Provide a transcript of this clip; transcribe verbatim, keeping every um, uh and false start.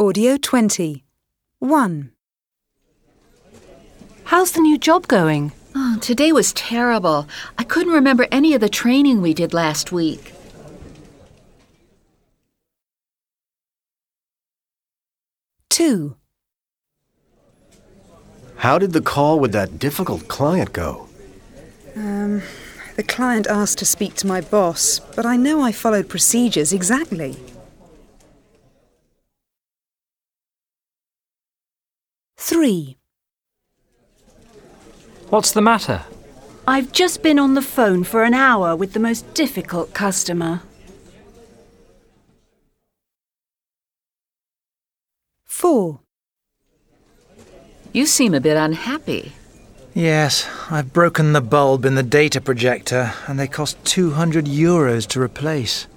Audio twenty. one. How's the new job going? Oh, today was terrible. I couldn't remember any of the training we did last week. two. How did the call with that difficult client go? Um, the client asked to speak to my boss, but I know I followed procedures exactly. three. What's the matter? I've just been on the phone for an hour with the most difficult customer. four. You seem a bit unhappy. Yes, I've broken the bulb in the data projector and they cost two hundred euros to replace.